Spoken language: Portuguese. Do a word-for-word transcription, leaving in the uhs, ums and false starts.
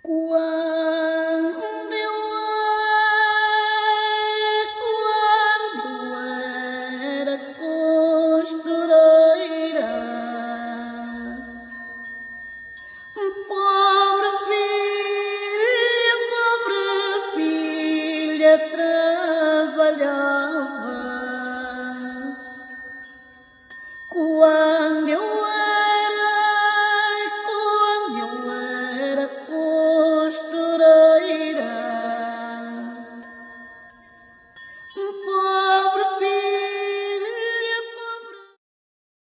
Quando eu, quando era costureira, pobre filha, pobre filha, trabalhava